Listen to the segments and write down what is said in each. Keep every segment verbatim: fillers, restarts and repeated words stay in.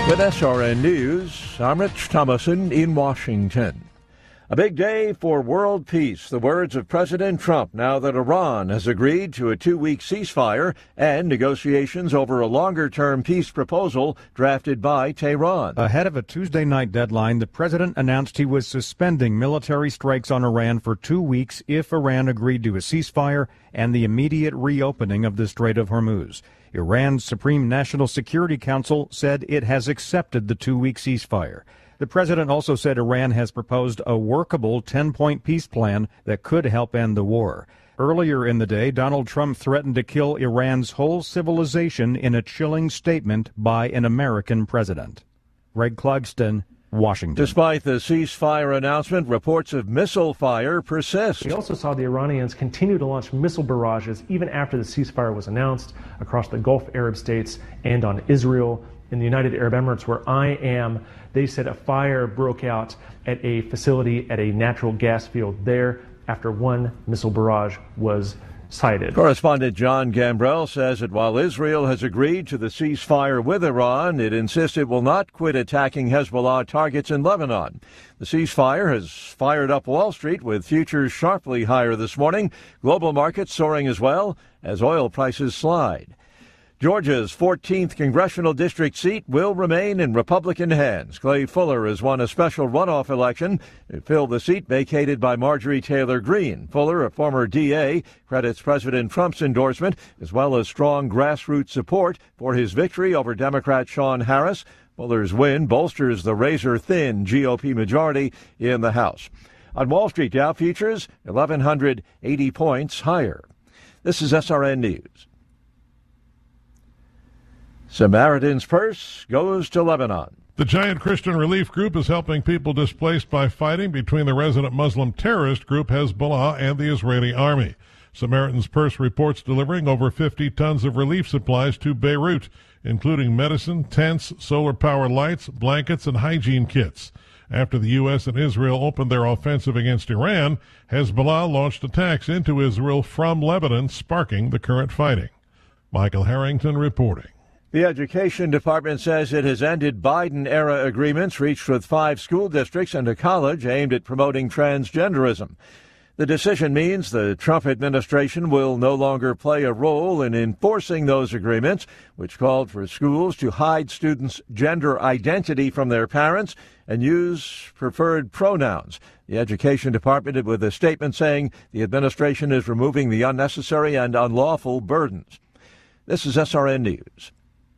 With S R N News, I'm Rich Thomason in Washington. A big day for world peace, the words of President Trump, now that Iran has agreed to a two-week ceasefire and negotiations over a longer-term peace proposal drafted by Tehran. Ahead of a Tuesday night deadline, the president announced he was suspending military strikes on Iran for two weeks if Iran agreed to a ceasefire and the immediate reopening of the Strait of Hormuz. Iran's Supreme National Security Council said it has accepted the two-week ceasefire. The president also said Iran has proposed a workable ten-point peace plan that could help end the war. Earlier in the day, Donald Trump threatened to kill Iran's whole civilization in a chilling statement by an American president. Greg Clugston, Washington. Despite the ceasefire announcement, reports of missile fire persist. We also saw the Iranians continue to launch missile barrages even after the ceasefire was announced across the Gulf Arab states and on Israel. In the United Arab Emirates, where I am, they said a fire broke out at a facility at a natural gas field there after one missile barrage was sighted. Correspondent John Gambrell says that while Israel has agreed to the ceasefire with Iran, it insists it will not quit attacking Hezbollah targets in Lebanon. The ceasefire has fired up Wall Street, with futures sharply higher this morning. Global markets soaring as well as oil prices slide. Georgia's fourteenth congressional district seat will remain in Republican hands. Clay Fuller has won a special runoff election to fill the seat vacated by Marjorie Taylor Greene. Fuller, a former D A, credits President Trump's endorsement as well as strong grassroots support for his victory over Democrat Sean Harris. Fuller's win bolsters the razor-thin G O P majority in the House. On Wall Street, Dow futures eleven eighty points higher. This is S R N News. Samaritan's Purse goes to Lebanon. The Giant Christian Relief Group is helping people displaced by fighting between the resident Muslim terrorist group Hezbollah and the Israeli army. Samaritan's Purse reports delivering over fifty tons of relief supplies to Beirut, including medicine, tents, solar power lights, blankets, and hygiene kits. After the U S and Israel opened their offensive against Iran, Hezbollah launched attacks into Israel from Lebanon, sparking the current fighting. Michael Harrington reporting. The Education Department says it has ended Biden-era agreements reached with five school districts and a college aimed at promoting transgenderism. The decision means the Trump administration will no longer play a role in enforcing those agreements, which called for schools to hide students' gender identity from their parents and use preferred pronouns. The Education Department, with a statement saying the administration is removing the unnecessary and unlawful burdens. This is S R N News.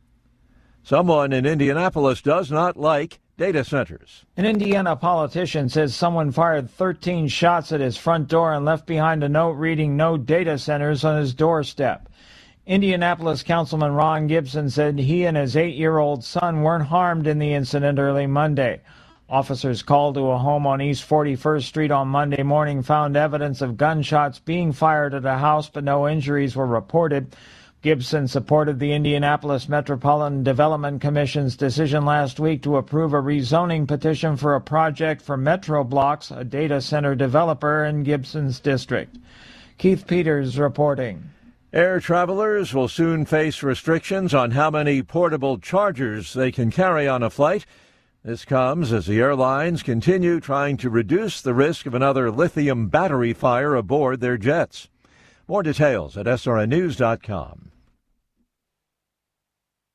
Someone in Indianapolis does not like data centers. An Indiana politician says someone fired thirteen shots at his front door and left behind a note reading "No data centers" on his doorstep. Indianapolis Councilman Ron Gibson said he and his eight-year-old son weren't harmed in the incident early Monday. Officers called to a home on East forty-first Street on Monday morning found evidence of gunshots being fired at a house, but no injuries were reported. Gibson supported the Indianapolis Metropolitan Development Commission's decision last week to approve a rezoning petition for a project for MetroBlocks, a data center developer in Gibson's district. Keith Peters reporting. Air travelers will soon face restrictions on how many portable chargers they can carry on a flight. This comes as the airlines continue trying to reduce the risk of another lithium battery fire aboard their jets. More details at S R N news dot com.